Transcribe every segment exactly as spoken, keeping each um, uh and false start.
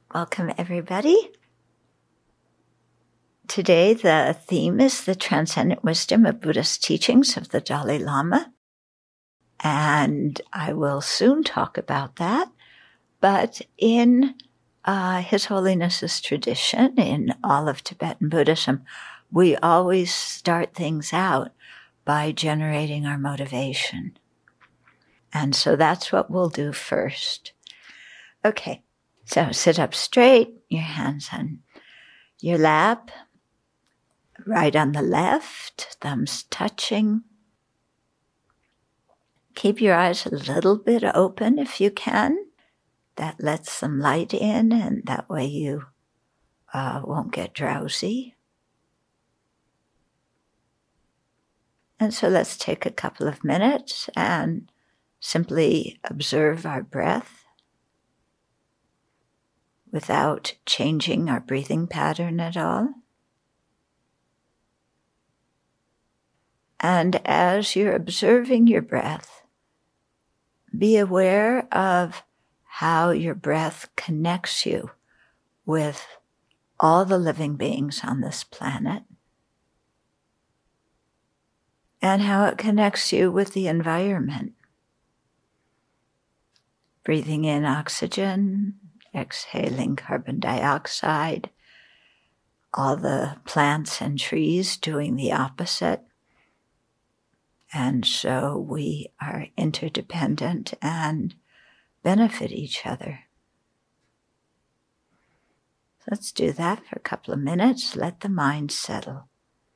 Welcome, everybody. Today, the theme is the transcendent wisdom of Buddhist teachings of the Dalai Lama. And I will soon talk about that. But in uh, His Holiness's tradition, in all of Tibetan Buddhism, we always start things out by generating our motivation. And so that's what we'll do first. Okay. So sit up straight, your hands on your lap, right on the left, thumbs touching. Keep your eyes a little bit open if you can. That lets some light in, and that way you uh, won't get drowsy. And so let's take a couple of minutes and simply observe our breath, without changing our breathing pattern at all. And as you're observing your breath, be aware of how your breath connects you with all the living beings on this planet, and how it connects you with the environment. Breathing in oxygen, exhaling carbon dioxide, all the plants and trees doing the opposite. And so we are interdependent and benefit each other. Let's do that for a couple of minutes. Let the mind settle.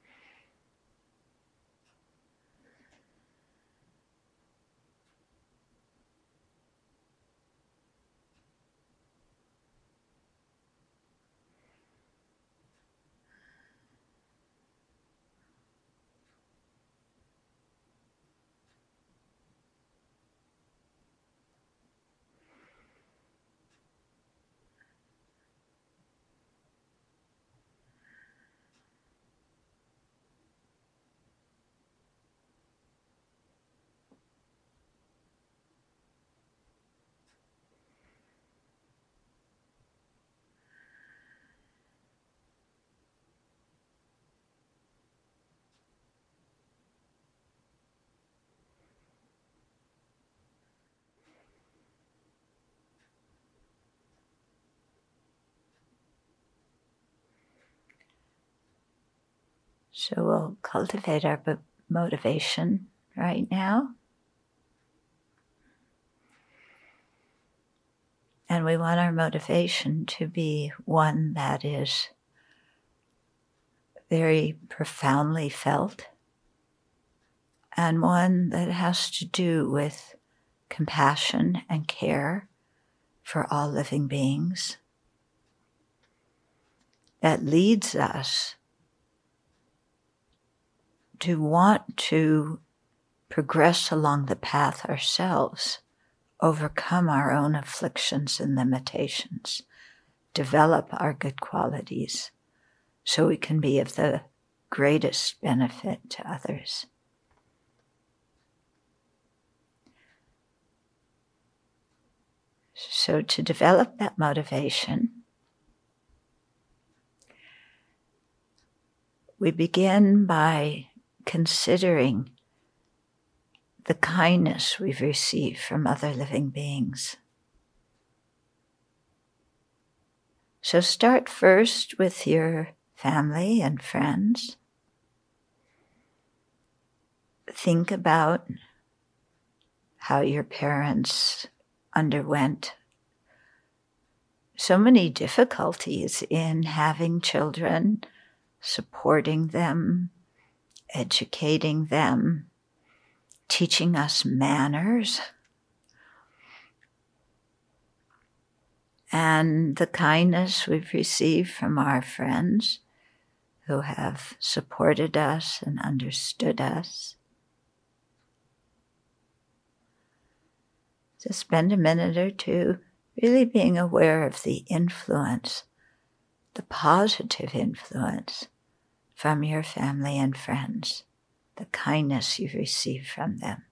So we'll cultivate our motivation right now. And we want our motivation to be one that is very profoundly felt, and one that has to do with compassion and care for all living beings, that leads us to want to progress along the path ourselves, overcome our own afflictions and limitations, develop our good qualities, so we can be of the greatest benefit to others. So to develop that motivation, we begin by considering the kindness we've received from other living beings. So start first with your family and friends. Think about how your parents underwent so many difficulties in having children, supporting them, educating them, teaching us manners, and the kindness we've received from our friends who have supported us and understood us. So spend a minute or two really being aware of the influence, the positive influence from your family and friends, the kindness you've received from them.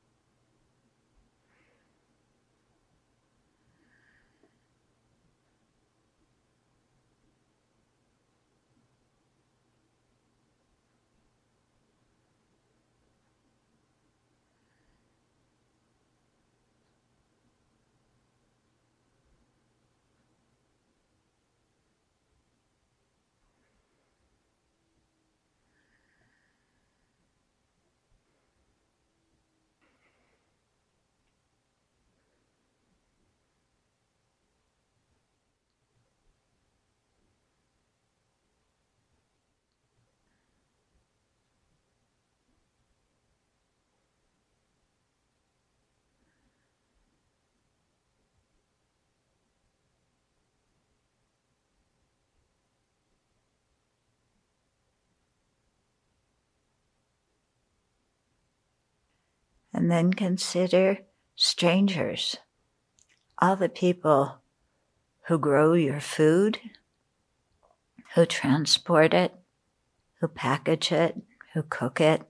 And then consider strangers, all the people who grow your food, who transport it, who package it, who cook it,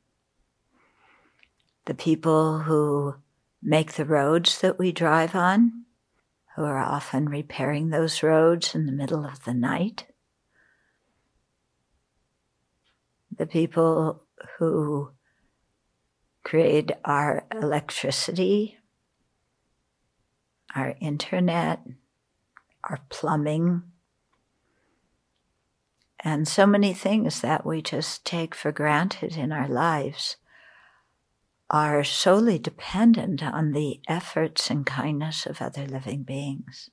the people who make the roads that we drive on, who are often repairing those roads in the middle of the night, the people who create our electricity, our internet, our plumbing, and so many things that we just take for granted in our lives are solely dependent on the efforts and kindness of other living beings.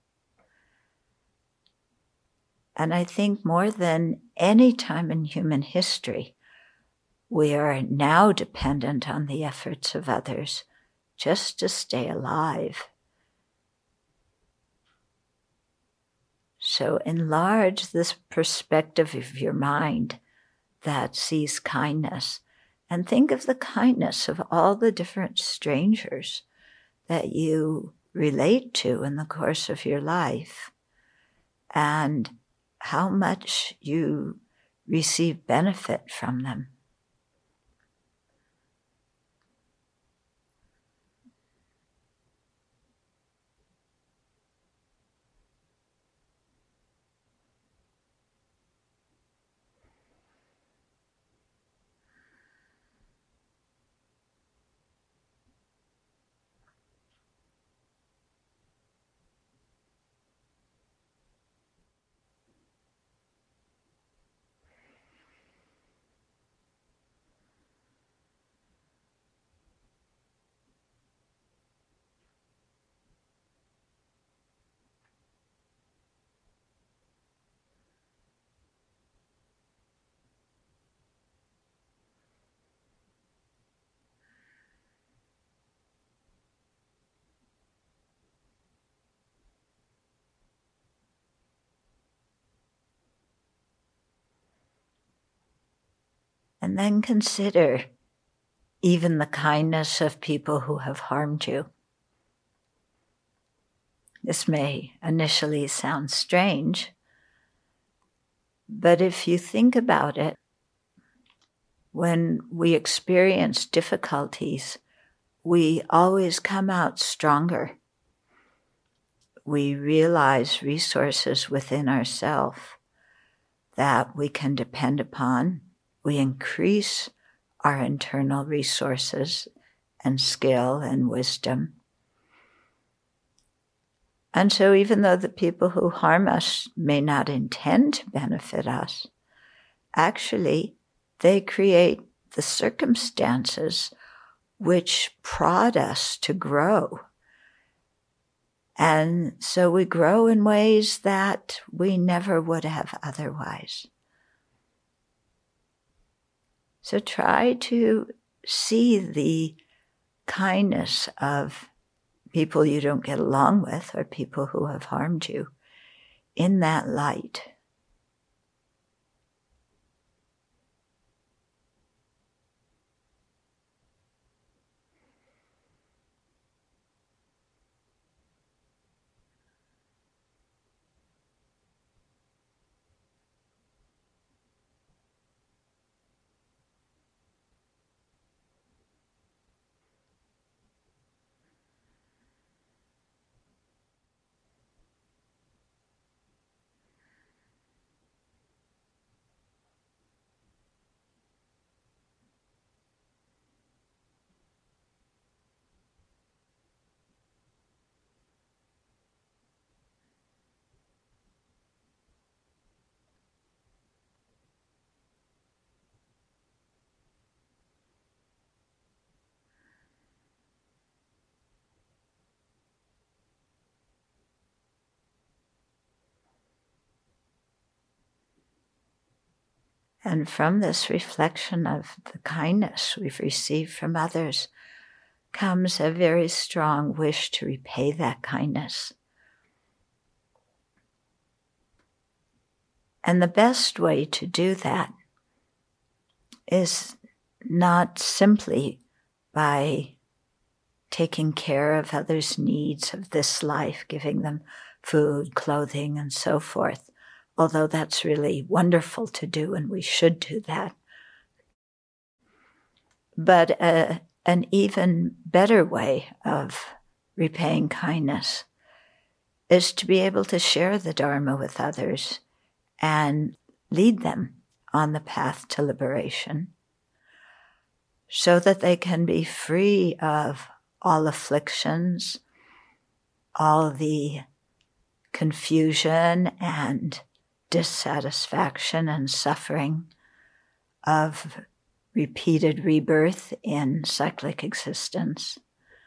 And I think more than any time in human history, we are now dependent on the efforts of others just to stay alive. So enlarge this perspective of your mind that sees kindness, and think of the kindness of all the different strangers that you relate to in the course of your life, and how much you receive benefit from them. And then consider even the kindness of people who have harmed you. This may initially sound strange, but if you think about it, when we experience difficulties, we always come out stronger. We realize resources within ourselves that we can depend upon. We increase our internal resources and skill and wisdom. And so even though the people who harm us may not intend to benefit us, actually they create the circumstances which prod us to grow. And so we grow in ways that we never would have otherwise. So try to see the kindness of people you don't get along with or people who have harmed you in that light. And from this reflection of the kindness we've received from others comes a very strong wish to repay that kindness. And the best way to do that is not simply by taking care of others' needs of this life, giving them food, clothing, and so forth. Although that's really wonderful to do, and we should do that. But uh, an even better way of repaying kindness is to be able to share the Dharma with others and lead them on the path to liberation so that they can be free of all afflictions, all the confusion and dissatisfaction and suffering of repeated rebirth in cyclic existence.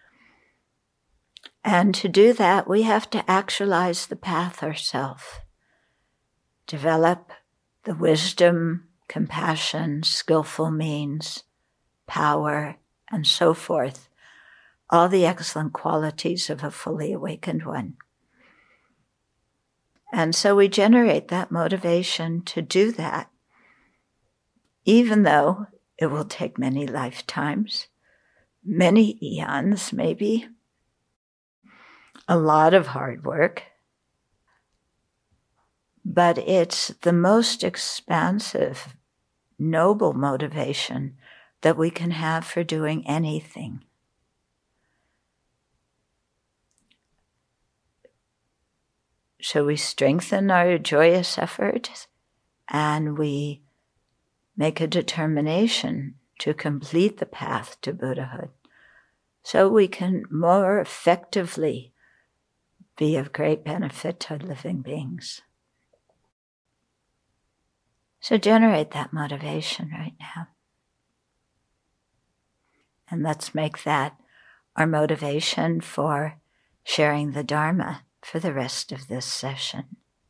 And to do that, we have to actualize the path ourselves, develop the wisdom, compassion, skillful means, power, and so forth, all the excellent qualities of a fully awakened one. And so we generate that motivation to do that, even though it will take many lifetimes, many eons maybe, a lot of hard work, but it's the most expansive, noble motivation that we can have for doing anything. So we strengthen our joyous effort and we make a determination to complete the path to Buddhahood so we can more effectively be of great benefit to living beings. So generate that motivation right now. And let's make that our motivation for sharing the Dharma for the rest of this session.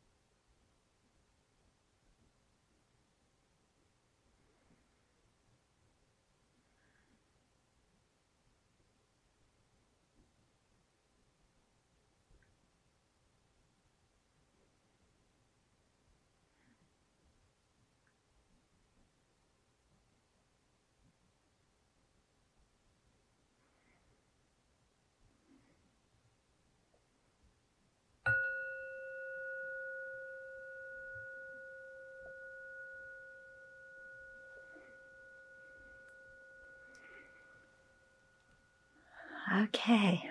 Okay.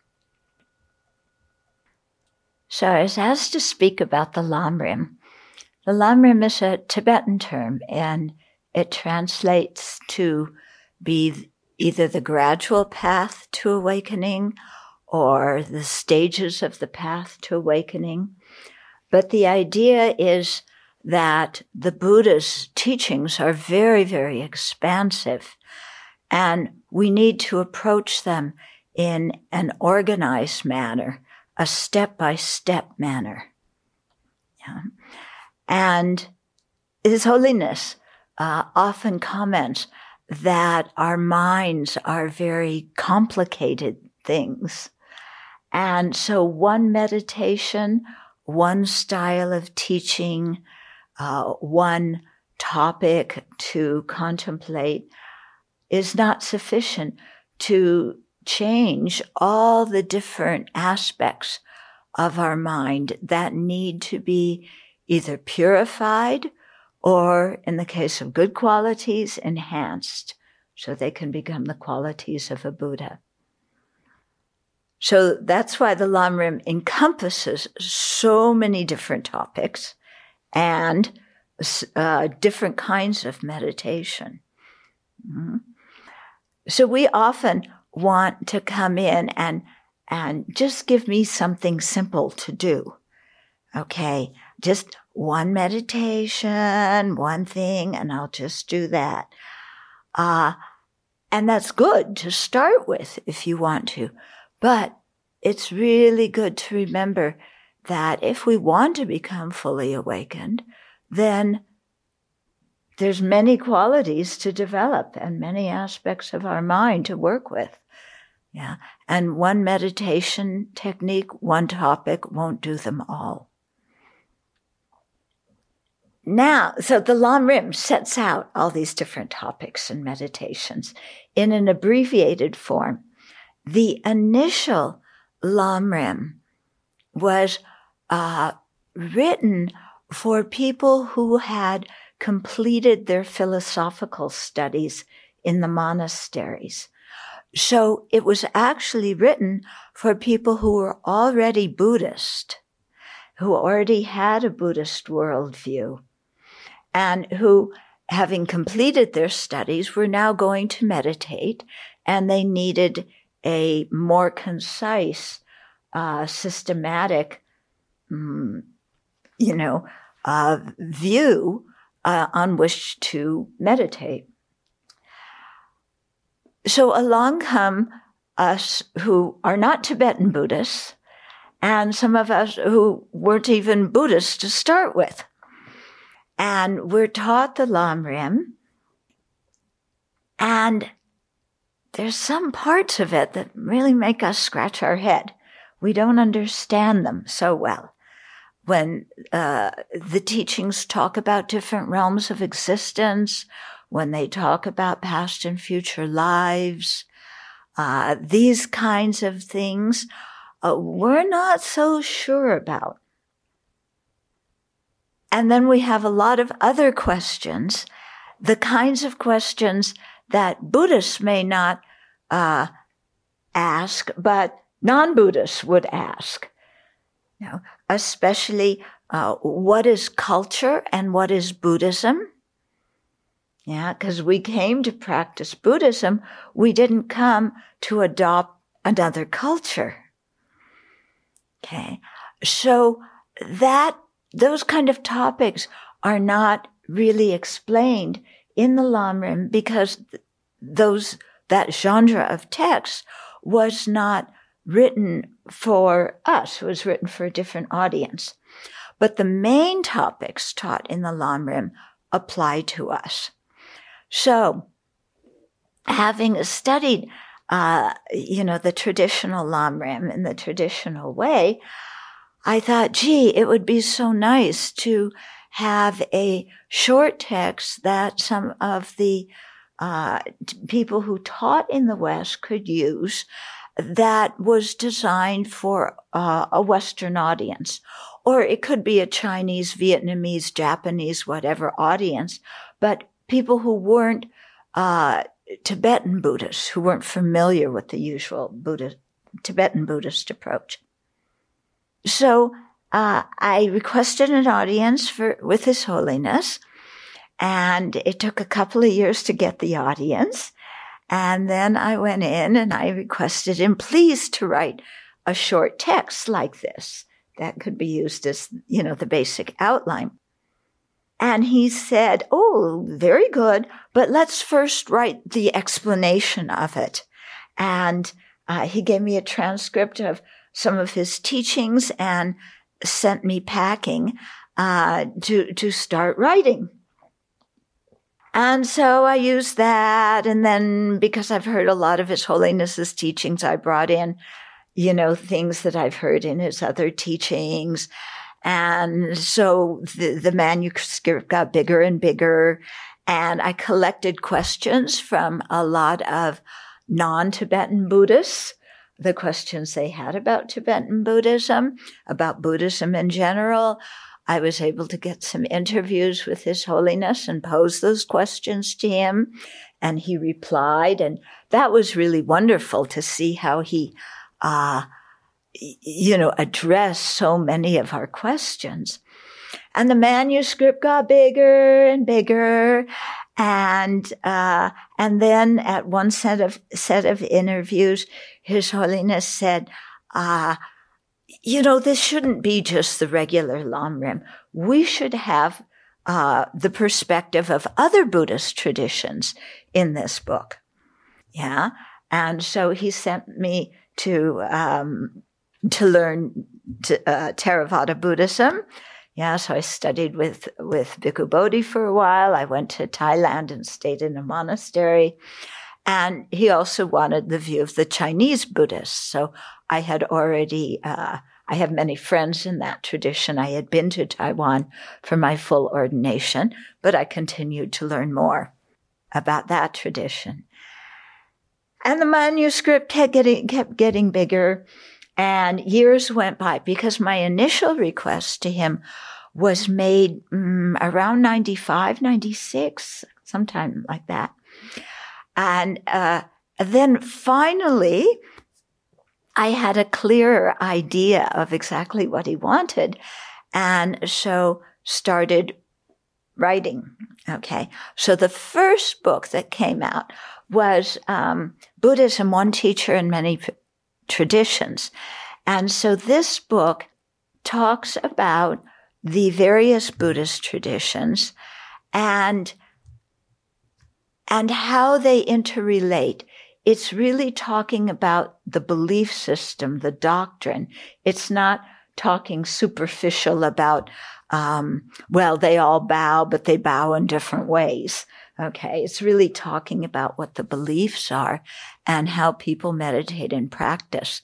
So I was asked to speak about the Lamrim. The Lamrim is a Tibetan term, and it translates to be either the gradual path to awakening or the stages of the path to awakening. But the idea is that the Buddha's teachings are very, very expansive, and we need to approach them in an organized manner, a step-by-step manner. Yeah. And His Holiness uh, often comments that our minds are very complicated things. And so one meditation, one style of teaching, uh, one topic to contemplate is not sufficient to change all the different aspects of our mind that need to be either purified or, in the case of good qualities, enhanced so they can become the qualities of a Buddha. So that's why the Lamrim encompasses so many different topics and uh, different kinds of meditation. Mm-hmm. So we often want to come in and and just give me something simple to do. Okay, just one meditation, one thing, and I'll just do that. Uh, and that's good to start with if you want to. But it's really good to remember that if we want to become fully awakened, then there's many qualities to develop and many aspects of our mind to work with. Yeah. And one meditation technique, one topic won't do them all. Now, so the Lamrim sets out all these different topics and meditations in an abbreviated form. the initial Lamrim was uh, written for people who had completed their philosophical studies in the monasteries. So it was actually written for people who were already Buddhist, who already had a Buddhist worldview, and who, having completed their studies, were now going to meditate, and they needed a more concise, uh, systematic, um, you know, uh, view uh, on which to meditate. So along come us who are not Tibetan Buddhists, and some of us who weren't even Buddhists to start with. And we're taught the Lamrim, and there's some parts of it that really make us scratch our head. We don't understand them so well. When uh, the teachings talk about different realms of existence, when they talk about past and future lives, uh, these kinds of things, uh, we're not so sure about. And then we have a lot of other questions, the kinds of questions that Buddhists may not uh, ask, but non-Buddhists would ask. You know, especially uh, what is culture and what is Buddhism? Yeah, because we came to practice Buddhism. We didn't come to adopt another culture. Okay, so that those kind of topics are not really explained in the Lamrim because those that genre of text was not written for us. It was written for a different audience. But the main topics taught in the Lamrim apply to us. So, having studied, uh, you know, the traditional Lamrim in the traditional way, I thought, gee, it would be so nice to have a short text that some of the uh, people who taught in the West could use that was designed for uh, a Western audience. Or it could be a Chinese, Vietnamese, Japanese, whatever audience, but people who weren't uh, Tibetan Buddhists, who weren't familiar with the usual Buddha, Tibetan Buddhist approach. So uh, I requested an audience for with His Holiness, and it took a couple of years to get the audience. And then I went in and I requested him, please, to write a short text like this that could be used as, you know, the basic outline. And he said, oh, very good, but let's first write the explanation of it. And uh, he gave me a transcript of some of his teachings and sent me packing uh, to, to start writing. And so I used that. And then because I've heard a lot of His Holiness's teachings, I brought in, you know, things that I've heard in his other teachings. And so the, the manuscript got bigger and bigger. And I collected questions from a lot of non-Tibetan Buddhists, the questions they had about Tibetan Buddhism, about Buddhism in general. I was able to get some interviews with His Holiness and pose those questions to him, and he replied. And that was really wonderful to see how he, uh, you know, addressed so many of our questions. And the manuscript got bigger and bigger. And, uh, and then at one set of, set of interviews, His Holiness said, uh, you know, this shouldn't be just the regular Lamrim. We should have, uh, the perspective of other Buddhist traditions in this book. Yeah. And so he sent me to, um, to learn to, uh, Theravada Buddhism. Yeah, so I studied with, with Bhikkhu Bodhi for a while. I went to Thailand and stayed in a monastery. And he also wanted the view of the Chinese Buddhists. So I had already, uh, I have many friends in that tradition. I had been to Taiwan for my full ordination, but I continued to learn more about that tradition. And the manuscript kept getting, kept getting bigger, and years went by because my initial request to him was made um, around ninety-five, ninety-six, sometime like that. And uh, then finally, I had a clearer idea of exactly what he wanted, and so started writing. Okay, so the first book that came out was um, Buddhism, One Teacher and Many P- Traditions. And so this book talks about the various Buddhist traditions and, and how they interrelate. It's really talking about the belief system, the doctrine. It's not talking superficial about, um, well, they all bow, but they bow in different ways. Okay, it's really talking about what the beliefs are and how people meditate and practice.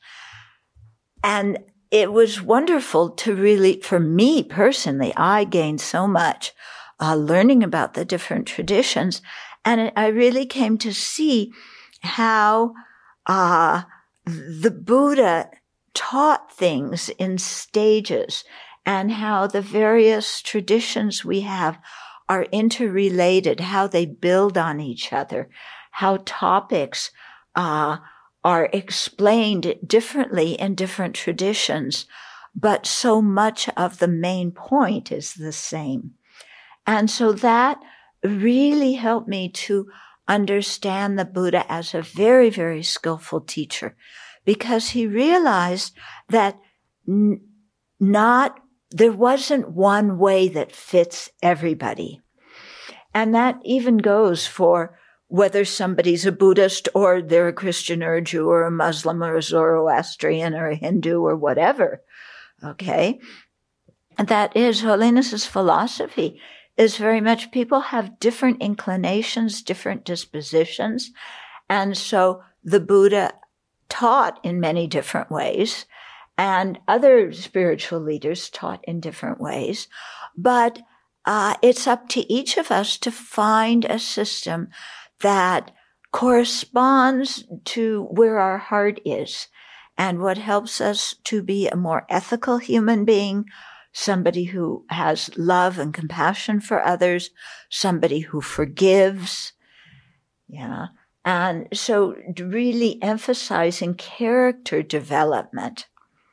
And it was wonderful to really, for me personally, I gained so much uh, learning about the different traditions. And I really came to see how uh, the Buddha taught things in stages and how the various traditions we have are interrelated, how they build on each other, how topics uh, are explained differently in different traditions, but so much of the main point is the same. And so that really helped me to understand the Buddha as a very, very skillful teacher, because he realized that n- not there wasn't one way that fits everybody. And that even goes for whether somebody's a Buddhist or they're a Christian or a Jew or a Muslim or a Zoroastrian or a Hindu or whatever. Okay? And that is, Holiness's philosophy is very much people have different inclinations, different dispositions. And so the Buddha taught in many different ways, and other spiritual leaders taught in different ways. But uh, it's up to each of us to find a system that corresponds to where our heart is and what helps us to be a more ethical human being, somebody who has love and compassion for others, somebody who forgives. Yeah. And so really emphasizing character development.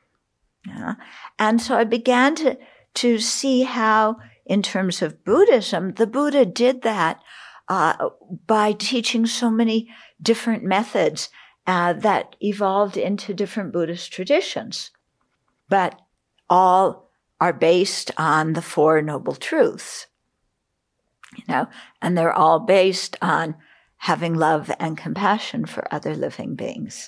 Yeah. And so I began to, to see how, in terms of Buddhism, the Buddha did that uh, by teaching so many different methods uh, that evolved into different Buddhist traditions. But all are based on the Four Noble Truths, you know, and they're all based on having love and compassion for other living beings.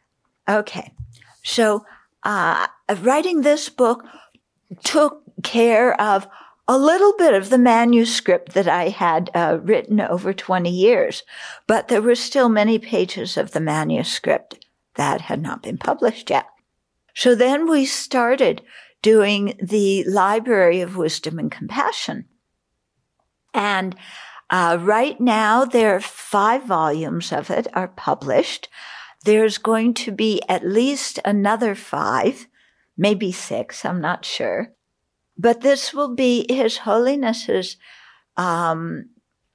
Okay, so uh, writing this book took care of a little bit of the manuscript that I had uh, written over twenty years, but there were still many pages of the manuscript that had not been published yet. So then we started doing the Library of Wisdom and Compassion. And uh, right now, there are five volumes of it are published. There's going to be at least another five, maybe six, I'm not sure. But this will be His Holiness's um,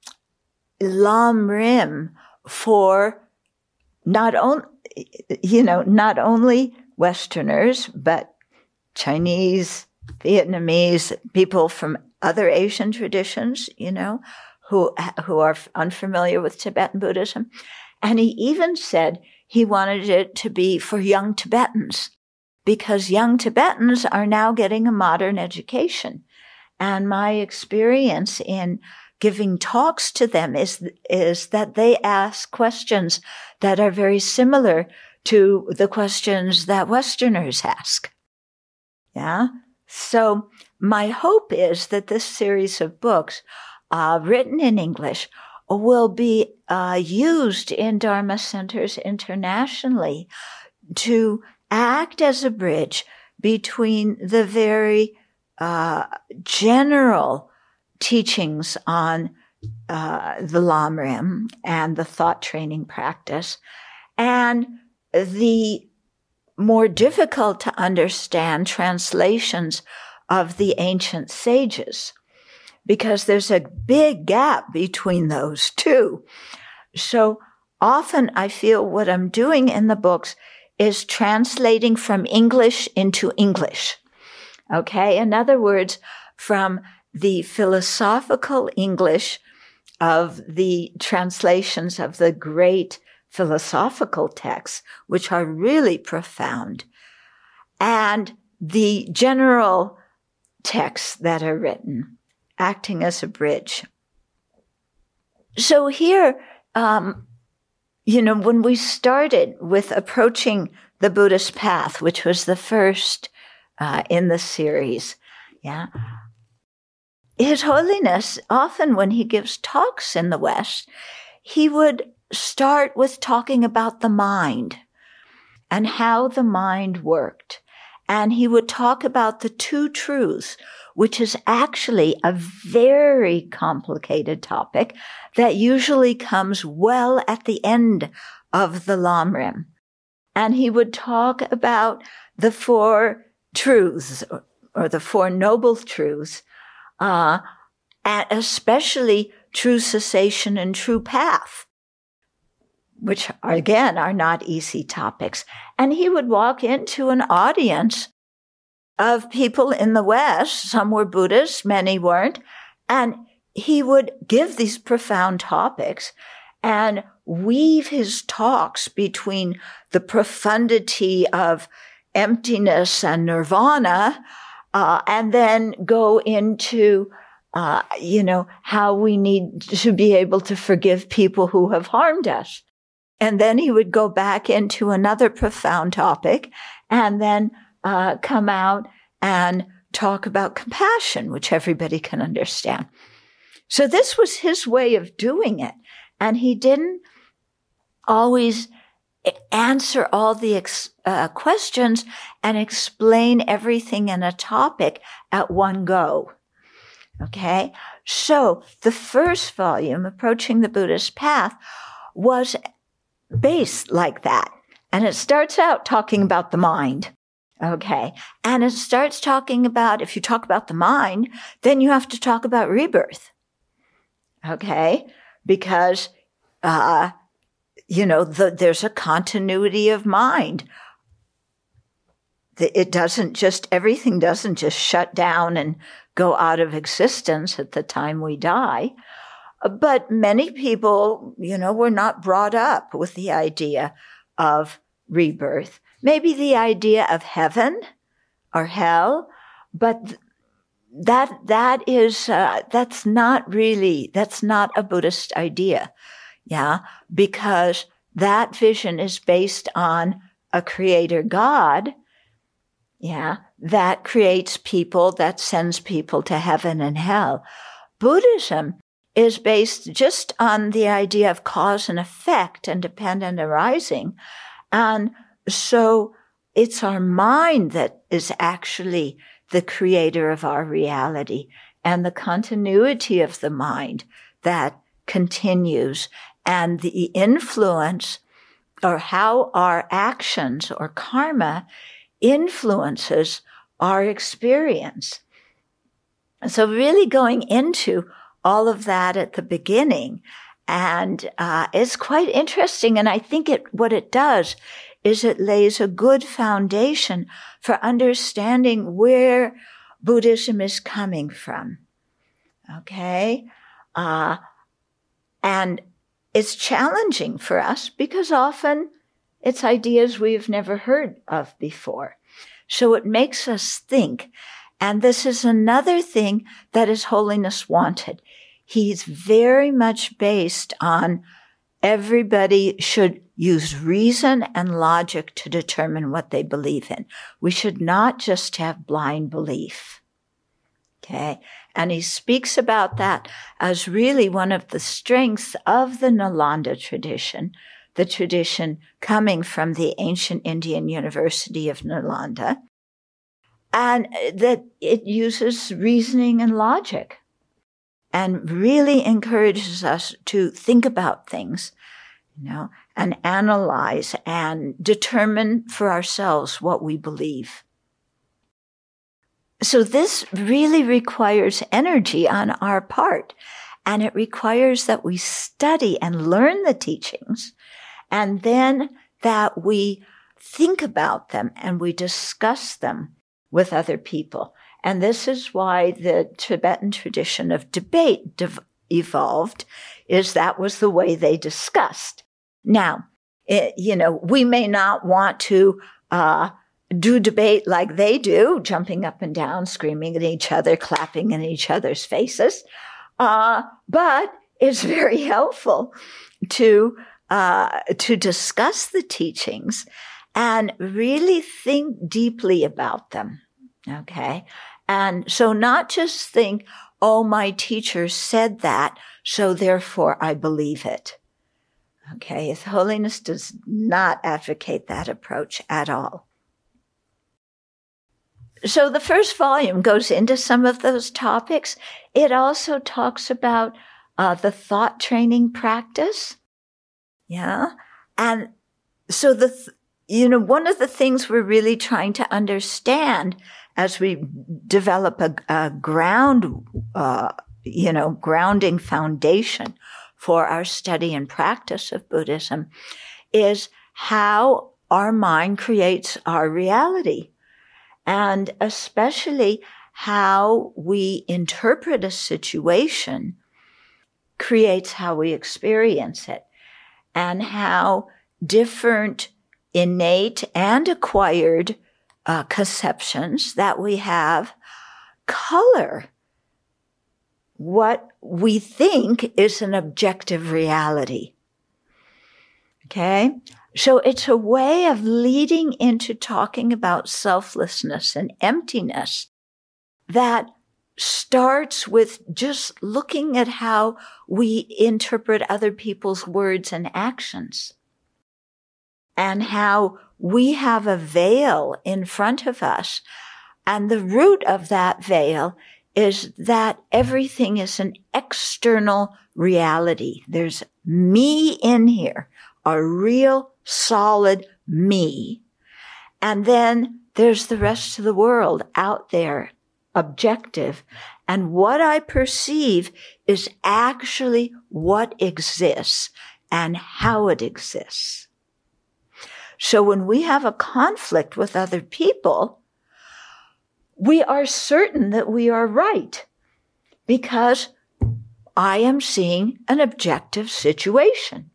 Lam Rim for not only, you know, not only Westerners, but Chinese, Vietnamese, people from other Asian traditions, you know, who who are unfamiliar with Tibetan Buddhism. And he even said he wanted it to be for young Tibetans, because young Tibetans are now getting a modern education. And my experience in giving talks to them is, is that they ask questions that are very similar to the questions that Westerners ask. Yeah. So my hope is that this series of books, uh, written in English, will be uh, used in Dharma centers internationally to act as a bridge between the very uh, general teachings on uh, the Lam Rim and the thought training practice, and the more difficult to understand translations of the ancient sages, because there's a big gap between those two. So often I feel what I'm doing in the books is translating from English into English. Okay? In other words, from the philosophical English of the translations of the great philosophical texts, which are really profound, and the general texts that are written, acting as a bridge. So here, um, you know, when we started with approaching the Buddhist path, which was the first uh, in the series, yeah, His Holiness, often when he gives talks in the West, he would start with talking about the mind and how the mind worked. And he would talk about the two truths, which is actually a very complicated topic that usually comes well at the end of the Lamrim. And he would talk about the four truths, or, or the four noble truths, uh, and especially true cessation and true path, which are, again, are not easy topics. And he would walk into an audience of people in the West. Some were Buddhists, many weren't. And he would give these profound topics and weave his talks between the profundity of emptiness and nirvana, uh, and then go into uh, you know, how we need to be able to forgive people who have harmed us. And then he would go back into another profound topic and then uh, come out and talk about compassion, which everybody can understand. So this was his way of doing it. And he didn't always answer all the ex- uh, questions and explain everything in a topic at one go. Okay? So the first volume, Approaching the Buddhist Path, was based like that. And it starts out talking about the mind. Okay. And it starts talking about, if you talk about the mind, then you have to talk about rebirth. Okay. Because, uh, you know, the, there's a continuity of mind. It doesn't just, everything doesn't just shut down and go out of existence at the time we die. But many people, you know, were not brought up with the idea of rebirth. Maybe the idea of heaven or hell, but that, that is, uh, that's not really, that's not a Buddhist idea. Yeah. Because that vision is based on a creator God. Yeah. That creates people, that sends people to heaven and hell. Buddhism is based just on the idea of cause and effect and dependent arising. And so it's our mind that is actually the creator of our reality, and the continuity of the mind that continues, and the influence, or how our actions or karma influences our experience. So really going into all of that at the beginning. And uh, it's quite interesting. And I think it what it does is it lays a good foundation for understanding where Buddhism is coming from. Okay? Uh, and it's challenging for us because often it's ideas we've never heard of before. So it makes us think. And this is another thing that His Holiness wanted. He's very much based on everybody should use reason and logic to determine what they believe in. We should not just have blind belief. Okay? And he speaks about that as really one of the strengths of the Nalanda tradition, the tradition coming from the ancient Indian University of Nalanda, and that it uses reasoning and logic and really encourages us to think about things you know, and analyze and determine for ourselves what we believe. So this really requires energy on our part, and it requires that we study and learn the teachings, and then that we think about them and we discuss them with other people. And this is why the Tibetan tradition of debate dev- evolved, is that was the way they discussed. Now, it, you know, we may not want to uh, do debate like they do, jumping up and down, screaming at each other, clapping in each other's faces. Uh, but it's very helpful to uh, to discuss the teachings and really think deeply about them. Okay, and so not just think, "Oh, my teacher said that, so therefore I believe it." Okay, His Holiness does not advocate that approach at all. So the first volume goes into some of those topics. It also talks about uh, the thought training practice. Yeah. And so the, th- you know, one of the things we're really trying to understand as we develop a, a ground, uh, you know, grounding foundation for our study and practice of Buddhism is how our mind creates our reality. And especially how we interpret a situation creates how we experience it, and how different innate and acquired uh, conceptions that we have color what we think is an objective reality. Okay? So it's a way of leading into talking about selflessness and emptiness that starts with just looking at how we interpret other people's words and actions, and how we have a veil in front of us. And the root of that veil is that everything is an external reality. There's me in here, a real solid me. And then there's the rest of the world out there, objective. And what I perceive is actually what exists and how it exists. So when we have a conflict with other people, we are certain that we are right because I am seeing an objective situation.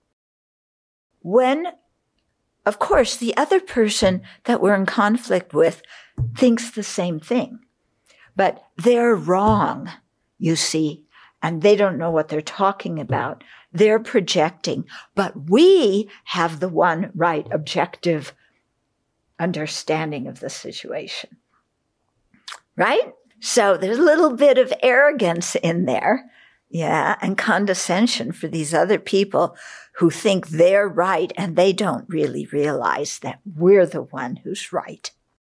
When, of course, the other person that we're in conflict with thinks the same thing, but they're wrong, you see, and they don't know what they're talking about. They're projecting, but we have the one right objective understanding of the situation, right? So there's a little bit of arrogance in there, yeah, and condescension for these other people who think they're right and they don't really realize that we're the one who's right.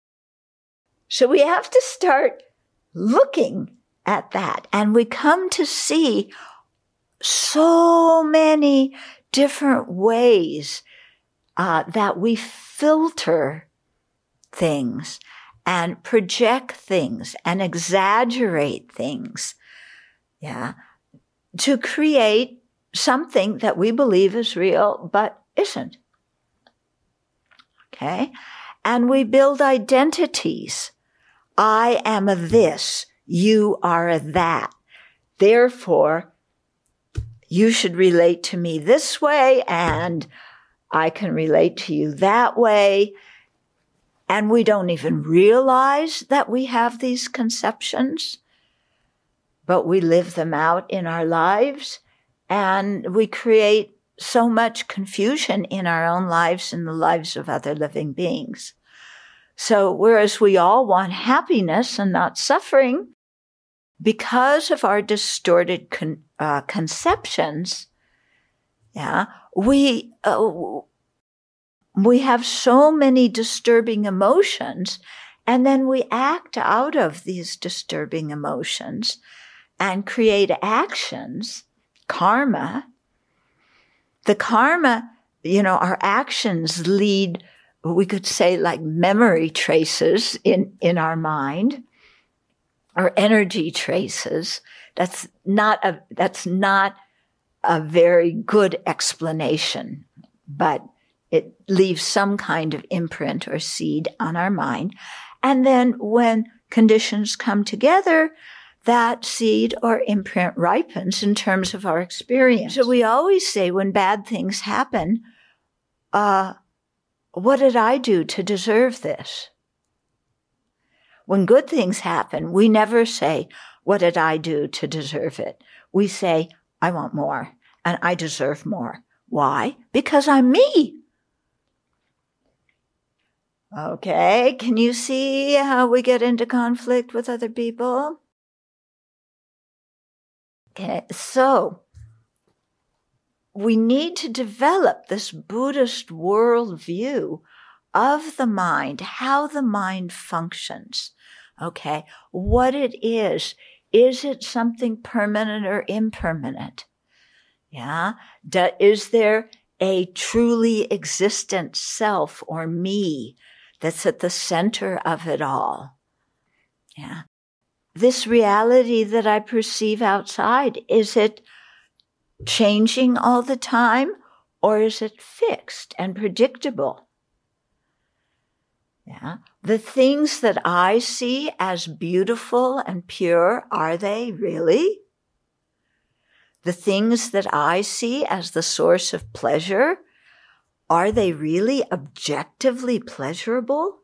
So we have to start looking at that, and we come to see so many different ways uh, that we filter things and project things and exaggerate things, yeah, to create something that we believe is real but isn't. Okay? And we build identities. I am a this, you are a that. Therefore, you should relate to me this way, and I can relate to you that way. And we don't even realize that we have these conceptions, but we live them out in our lives, and we create so much confusion in our own lives and the lives of other living beings. So whereas we all want happiness and not suffering, because of our distorted con- uh, conceptions, yeah, we uh, we have so many disturbing emotions, and then we act out of these disturbing emotions and create actions, karma, the karma, you know, our actions lead, we could say, like memory traces in, in our mind, or energy traces. That's not a, that's not a very good explanation, but it leaves some kind of imprint or seed on our mind. And then when conditions come together, that seed or imprint ripens in terms of our experience. So we always say when bad things happen, uh, what did I do to deserve this? When good things happen, we never say, what did I do to deserve it? We say, I want more and I deserve more. Why? Because I'm me. Okay, can you see how we get into conflict with other people? Okay, so we need to develop this Buddhist worldview of the mind, how the mind functions. Okay, what it is. Is it something permanent or impermanent? Yeah, Do, is there a truly existent self or me that's at the center of it all? Yeah. This reality that I perceive outside, is it changing all the time, or is it fixed and predictable? Yeah. The things that I see as beautiful and pure, are they really? The things that I see as the source of pleasure, are they really objectively pleasurable?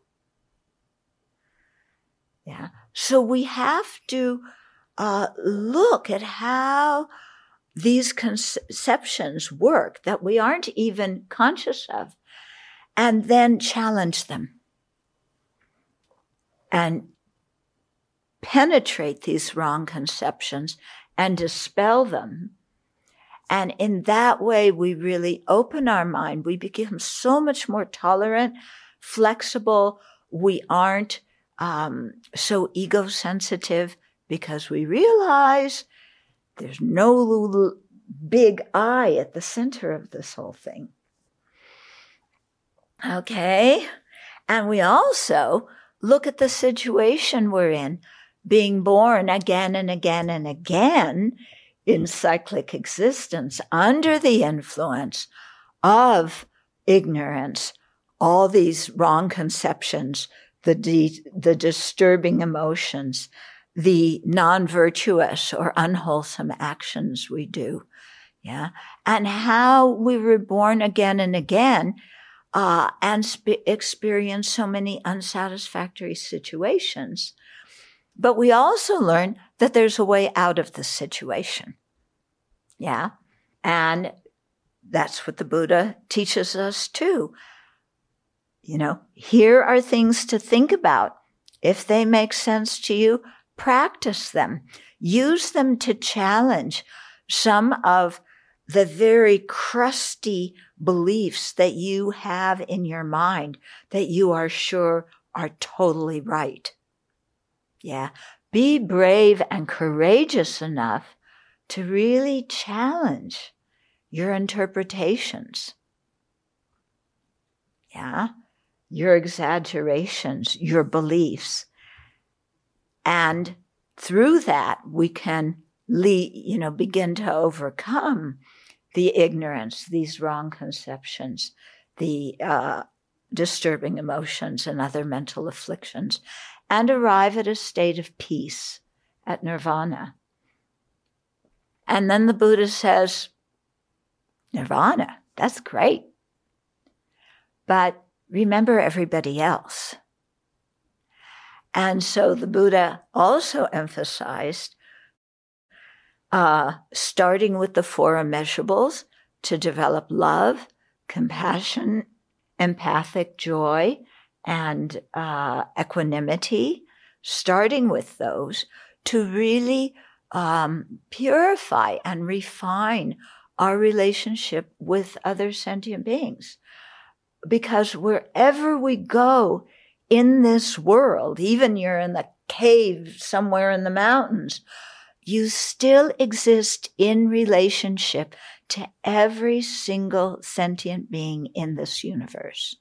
Yeah. So we have to uh, look at how these conceptions work that we aren't even conscious of, and then challenge them and penetrate these wrong conceptions and dispel them. And in that way, we really open our mind. We become so much more tolerant, flexible. We aren't um, so ego-sensitive, because we realize there's no big I at the center of this whole thing. Okay. And we also look at the situation we're in, being born again and again and again in cyclic existence under the influence of ignorance, all these wrong conceptions, the de- the disturbing emotions, the non-virtuous or unwholesome actions we do. Yeah. And how we were born again and again, uh, and sp- experience so many unsatisfactory situations. But we also learn that there's a way out of the situation. Yeah. And that's what the Buddha teaches us too. You know, here are things to think about. If they make sense to you, practice them. Use them to challenge some of the very crusty beliefs that you have in your mind that you are sure are totally right. Yeah. Be brave and courageous enough to really challenge your interpretations. Yeah. Your exaggerations, your beliefs. And through that, we can lead, you know, begin to overcome the ignorance, these wrong conceptions, the uh, disturbing emotions and other mental afflictions, and arrive at a state of peace, at nirvana. And then the Buddha says, nirvana, that's great. But remember everybody else. And so the Buddha also emphasized uh, starting with the four immeasurables to develop love, compassion, empathic joy, and uh, equanimity, starting with those to really um, purify and refine our relationship with other sentient beings. Because wherever we go in this world, even you're in the cave somewhere in the mountains, you still exist in relationship to every single sentient being in this universe.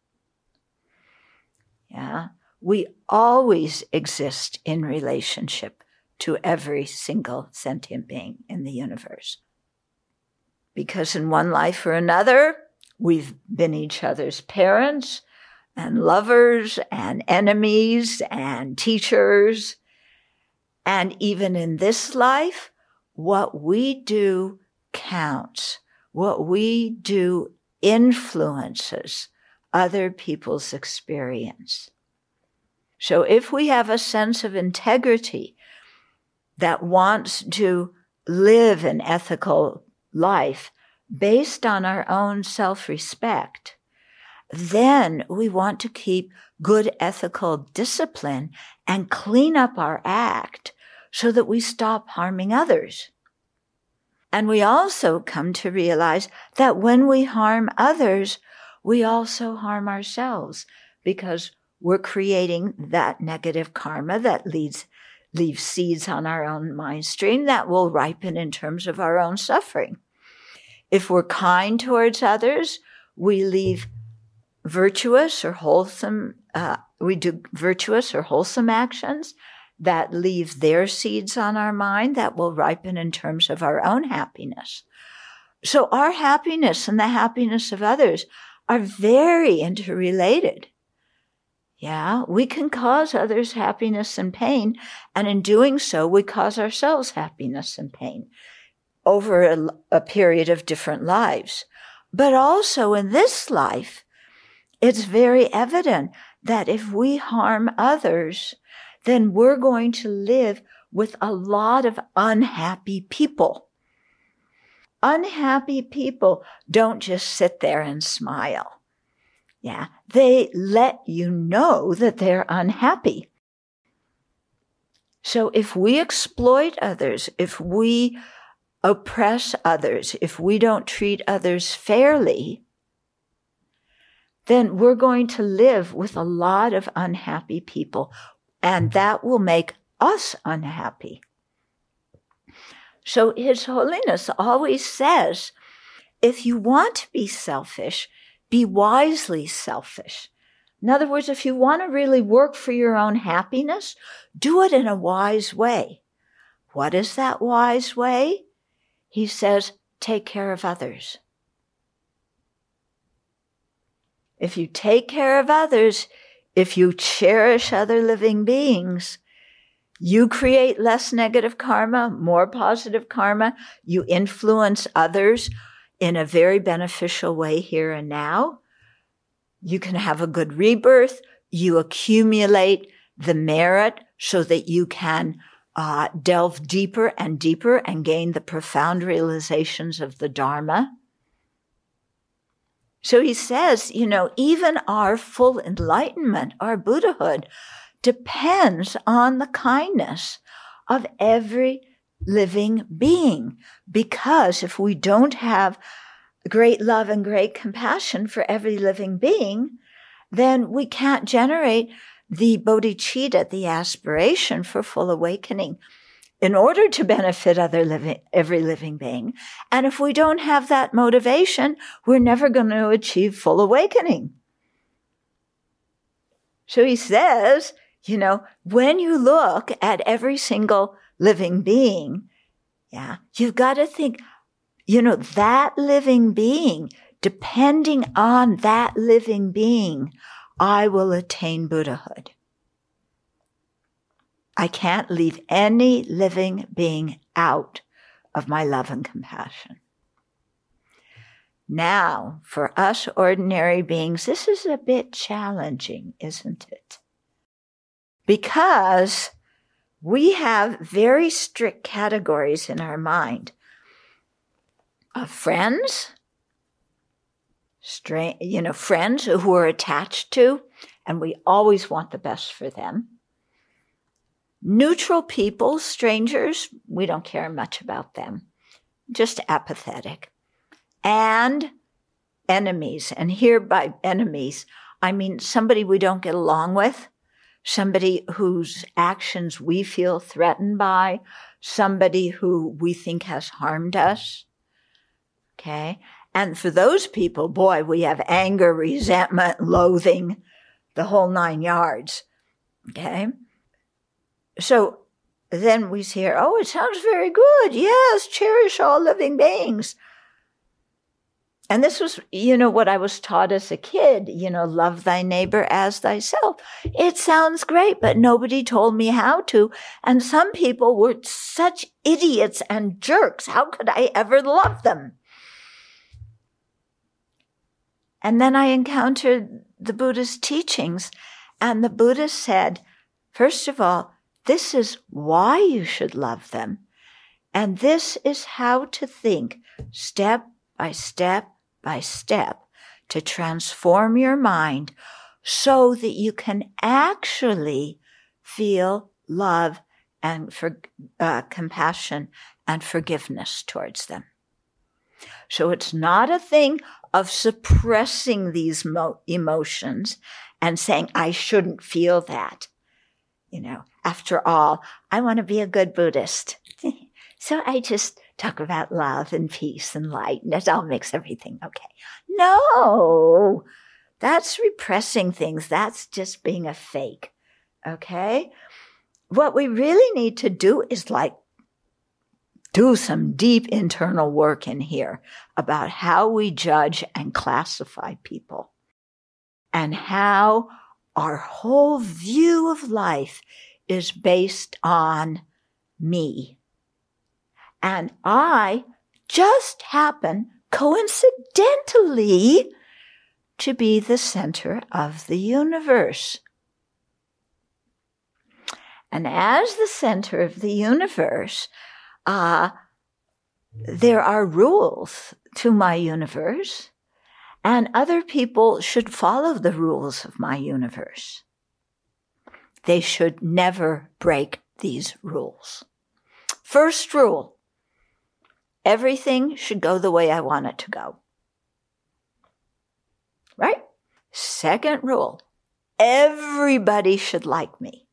Yeah, we always exist in relationship to every single sentient being in the universe. Because in one life or another, we've been each other's parents and lovers and enemies and teachers. And even in this life, what we do counts. What we do influences other people's experience. So if we have a sense of integrity that wants to live an ethical life based on our own self-respect, then we want to keep good ethical discipline and clean up our act so that we stop harming others. And we also come to realize that when we harm others, we also harm ourselves because we're creating that negative karma that leads, leaves seeds on our own mind stream that will ripen in terms of our own suffering. If we're kind towards others, we leave virtuous or wholesome, uh, we do virtuous or wholesome actions that leave their seeds on our mind that will ripen in terms of our own happiness. So our happiness and the happiness of others are very interrelated. Yeah, we can cause others happiness and pain, and in doing so, we cause ourselves happiness and pain over a, a period of different lives. But also in this life, it's very evident that if we harm others, then we're going to live with a lot of unhappy people. Unhappy people don't just sit there and smile. Yeah, they let you know that they're unhappy. So if we exploit others, if we oppress others, if we don't treat others fairly, then we're going to live with a lot of unhappy people, and that will make us unhappy. So His Holiness always says, if you want to be selfish, be wisely selfish. In other words, if you want to really work for your own happiness, do it in a wise way. What is that wise way? He says, take care of others. If you take care of others, if you cherish other living beings, you create less negative karma, more positive karma. You influence others in a very beneficial way here and now. You can have a good rebirth. You accumulate the merit so that you can uh, delve deeper and deeper and gain the profound realizations of the Dharma. So he says, you know, even our full enlightenment, our Buddhahood, depends on the kindness of every living being. Because if we don't have great love and great compassion for every living being, then we can't generate the bodhicitta, the aspiration for full awakening, in order to benefit other living, every living being. And if we don't have that motivation, we're never going to achieve full awakening. So he says, you know, when you look at every single living being, yeah, you've got to think, you know, that living being, depending on that living being, I will attain Buddhahood. I can't leave any living being out of my love and compassion. Now, for us ordinary beings, this is a bit challenging, isn't it? Because we have very strict categories in our mind of friends, stra- you know, friends who we're attached to, and we always want the best for them. Neutral people, strangers, we don't care much about them, just apathetic. And enemies, and here by enemies, I mean somebody we don't get along with, somebody whose actions we feel threatened by, somebody who we think has harmed us. Okay? And for those people, boy, we have anger, resentment, loathing, the whole nine yards. Okay? So then we hear, oh, it sounds very good. Yes, cherish all living beings. And this was, you know, what I was taught as a kid, you know, love thy neighbor as thyself. It sounds great, but nobody told me how to. And some people were such idiots and jerks. How could I ever love them? And then I encountered the Buddha's teachings, and the Buddha said, first of all, this is why you should love them. And this is how to think step by step by step to transform your mind so that you can actually feel love and for, uh, compassion and forgiveness towards them. So it's not a thing of suppressing these mo- emotions and saying, I shouldn't feel that. You know, after all, I want to be a good Buddhist. So I just talk about love and peace and light, and that all makes everything okay. No, that's repressing things. That's just being a fake. Okay? What we really need to do is like do some deep internal work in here about how we judge and classify people and how our whole view of life is based on me. And I just happen, coincidentally, to be the center of the universe. And as the center of the universe, uh, there are rules to my universe, and other people should follow the rules of my universe. They should never break these rules. First rule, everything should go the way I want it to go. Right? Second rule, everybody should like me.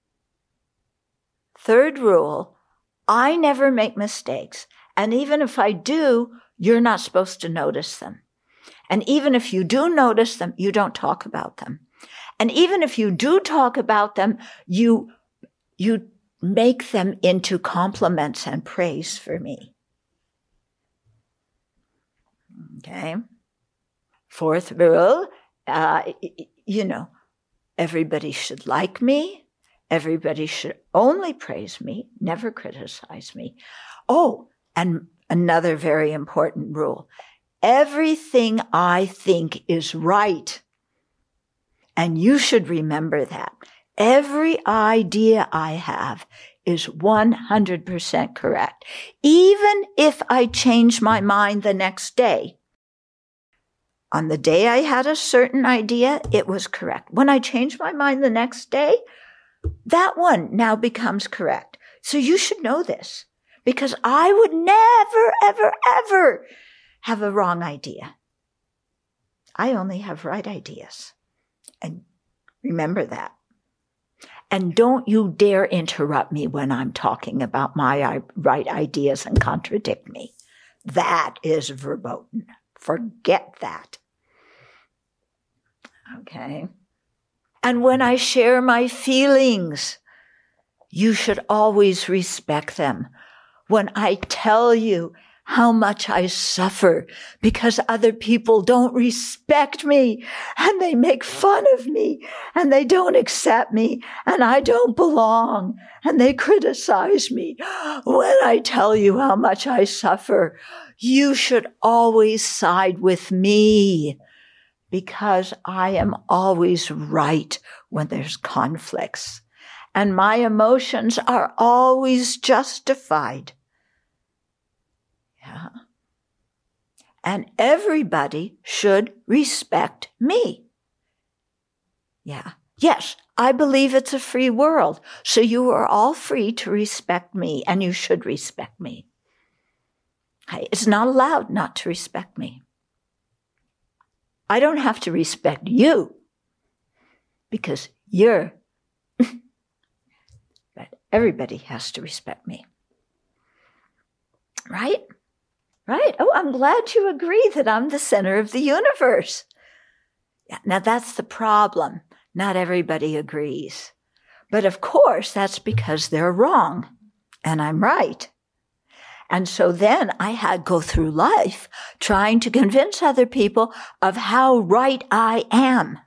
Third rule, I never make mistakes. And even if I do, you're not supposed to notice them. And even if you do notice them, you don't talk about them. And even if you do talk about them, you, you make them into compliments and praise for me. Okay. Fourth rule, uh, you know, everybody should like me. Everybody should only praise me, never criticize me. Oh, and another very important rule. Everything I think is right. And you should remember that. Every idea I have is one hundred percent correct. Even if I change my mind the next day. On the day I had a certain idea, it was correct. When I change my mind the next day, that one now becomes correct. So you should know this, because I would never, ever, ever have a wrong idea. I only have right ideas. And remember that. And don't you dare interrupt me when I'm talking about my right ideas and contradict me. That is verboten. Forget that. Okay. And when I share my feelings, you should always respect them. When I tell you how much I suffer because other people don't respect me and they make fun of me and they don't accept me and I don't belong and they criticize me. When I tell you how much I suffer, you should always side with me because I am always right when there's conflicts and my emotions are always justified. Yeah. And everybody should respect me. Yeah. Yes, I believe it's a free world. So you are all free to respect me and you should respect me. It's not allowed not to respect me. I don't have to respect you because you're Everybody has to respect me. Right? Right? Oh, I'm glad you agree that I'm the center of the universe. Yeah, now that's the problem. Not everybody agrees. But of course, that's because they're wrong and I'm right. And so then I had to go through life trying to convince other people of how right I am.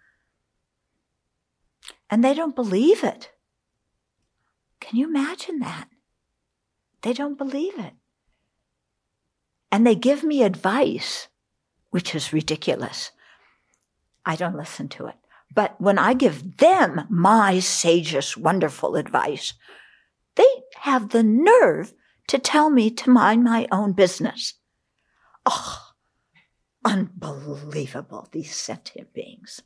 And they don't believe it. Can you imagine that? They don't believe it. And they give me advice, which is ridiculous. I don't listen to it. But when I give them my sagest, wonderful advice, they have the nerve to tell me to mind my own business. Oh, unbelievable, these sentient beings.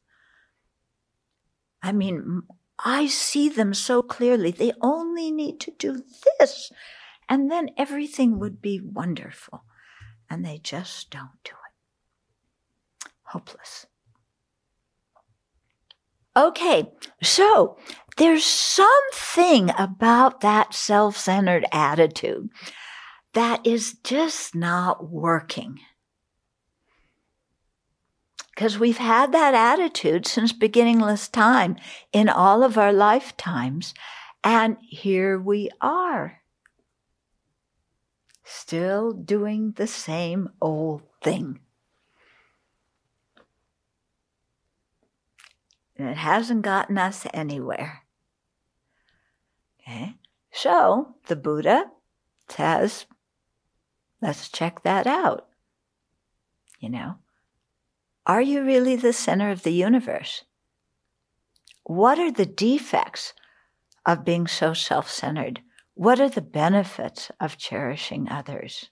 I mean, I see them so clearly. They only need to do this, and then everything would be wonderful. And they just don't do it. Hopeless. Okay, so there's something about that self-centered attitude that is just not working. Because we've had that attitude since beginningless time in all of our lifetimes, and here we are. Still doing the same old thing. And it hasn't gotten us anywhere. Okay? So, the Buddha says, let's check that out. You know, are you really the center of the universe? What are the defects of being so self-centered? What are the benefits of cherishing others?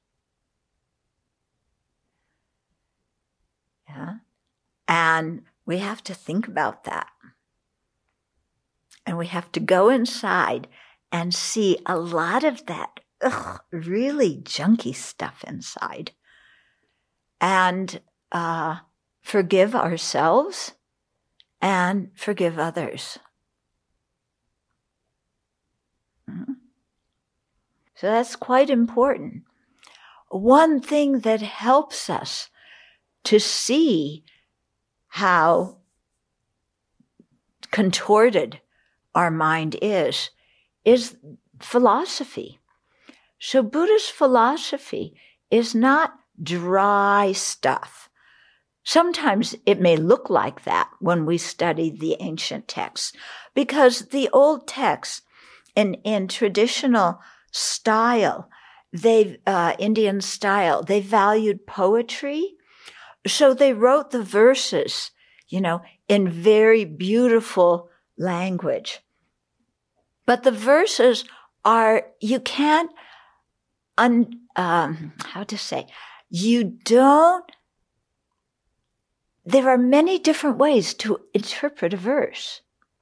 Yeah. And we have to think about that. And we have to go inside and see a lot of that ugh, really junky stuff inside. And uh, forgive ourselves and forgive others. Mm-hmm. So that's quite important. One thing that helps us to see how contorted our mind is, is philosophy. So Buddhist philosophy is not dry stuff. Sometimes it may look like that when we study the ancient texts, because the old texts in, in traditional style, they uh, Indian style, they valued poetry. So they wrote the verses, you know, in very beautiful language. But the verses are, you can't, un, um, how to say, you don't, there are many different ways to interpret a verse.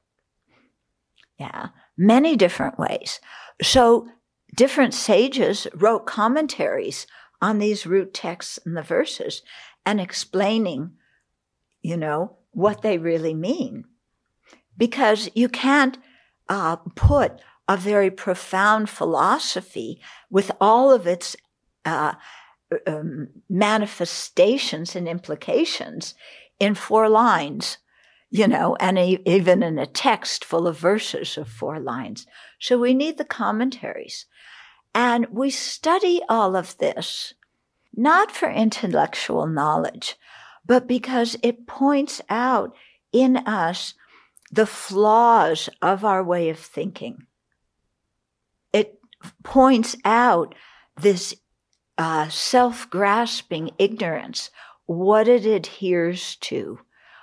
Yeah, many different ways. So different sages wrote commentaries on these root texts and the verses and explaining, you know, what they really mean. Because you can't uh, put a very profound philosophy with all of its uh, um, manifestations and implications in four lines, you know, and a, even in a text full of verses of four lines. So we need the commentaries. And we study all of this, not for intellectual knowledge, but because it points out in us the flaws of our way of thinking. It points out this uh, self-grasping ignorance, what it adheres to,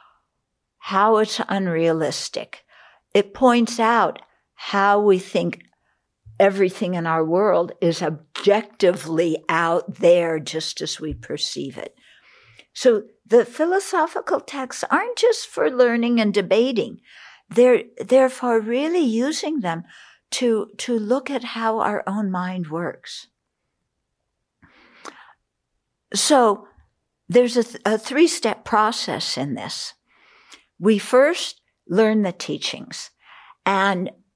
how it's unrealistic. It points out how we think everything in our world is objectively out there just as we perceive it. So the philosophical texts aren't just for learning and debating. They're therefore really using them to, to look at how our own mind works. So there's a, th- a three-step process in this. We first learn the teachings, and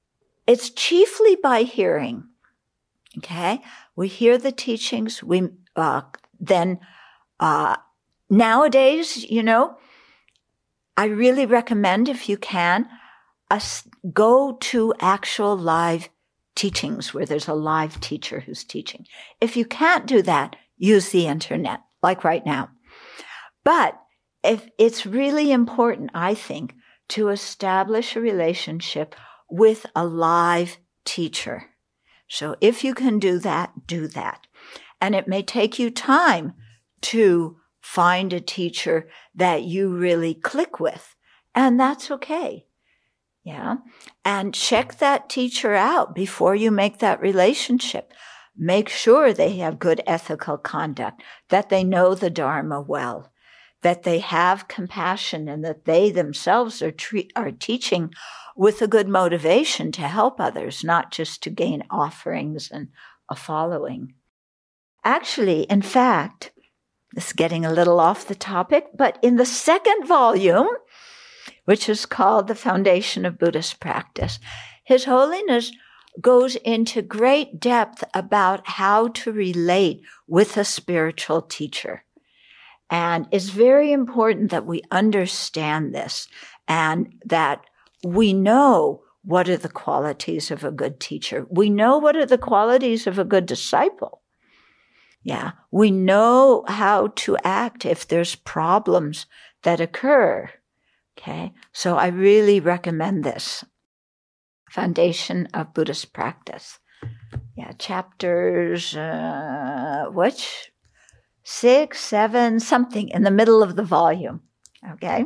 it's chiefly by hearing. Okay? We hear the teachings. We uh, then uh, nowadays, you know, I really recommend, if you can, us go to actual live teachings where there's a live teacher who's teaching. If you can't do that, use the internet, like right now. But if it's really important, I think, to establish a relationship with a live teacher. So if you can do that, do that. And it may take you time to find a teacher that you really click with, and that's okay. Yeah. And check that teacher out before you make that relationship. Make sure they have good ethical conduct, that they know the Dharma well, that they have compassion, and that they themselves are tre- are teaching with a good motivation to help others, not just to gain offerings and a following. Actually, in fact, this is getting a little off the topic, but in the second volume, which is called The Foundation of Buddhist Practice, His Holiness goes into great depth about how to relate with a spiritual teacher. And it's very important that we understand this and that we know what are the qualities of a good teacher. We know what are the qualities of a good disciple. Yeah, we know how to act if there's problems that occur. Okay, so I really recommend this. Foundation of Buddhist Practice. Yeah, chapters, uh, which? Six, seven, something in the middle of the volume. Okay?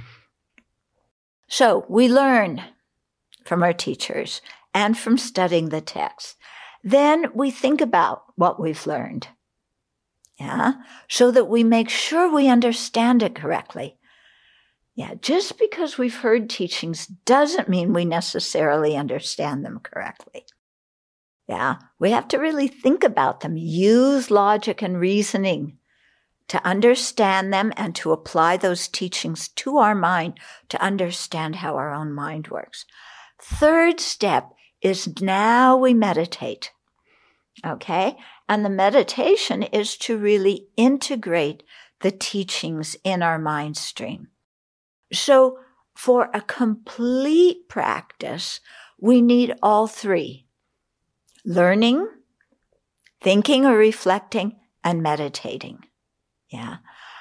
So we learn from our teachers and from studying the text. Then we think about what we've learned. Yeah, so that we make sure we understand it correctly. Yeah, just because we've heard teachings doesn't mean we necessarily understand them correctly. Yeah, we have to really think about them, use logic and reasoning to understand them and to apply those teachings to our mind to understand how our own mind works. Third step is now we meditate. Okay? And the meditation is to really integrate the teachings in our mind stream. So for a complete practice, we need all three: learning, thinking or reflecting, and meditating. Yeah.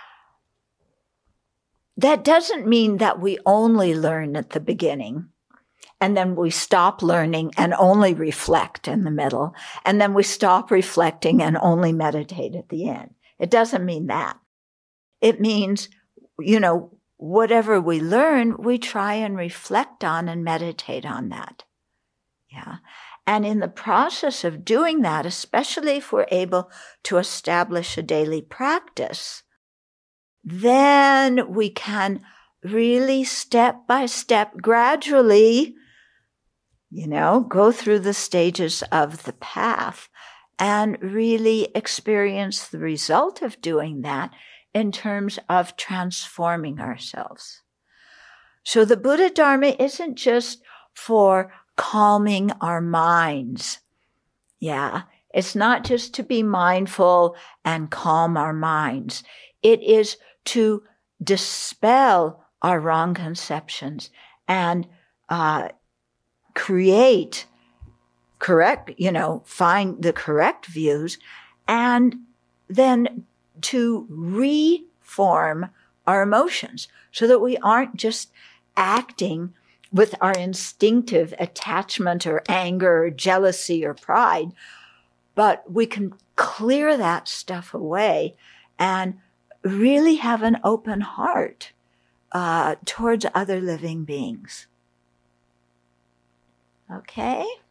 That doesn't mean that we only learn at the beginning, and then we stop learning and only reflect in the middle, and then we stop reflecting and only meditate at the end. It doesn't mean that. It means, you know, whatever we learn, we try and reflect on and meditate on that. Yeah. And in the process of doing that, especially if we're able to establish a daily practice, then we can really step by step, gradually, you know, go through the stages of the path and really experience the result of doing that in terms of transforming ourselves. So the Buddha Dharma isn't just for calming our minds. Yeah, it's not just to be mindful and calm our minds. It is to dispel our wrong conceptions and uh, create correct, you know, find the correct views, and then to reform our emotions so that we aren't just acting with our instinctive attachment or anger or jealousy or pride, but we can clear that stuff away and really have an open heart uh, towards other living beings. Okay?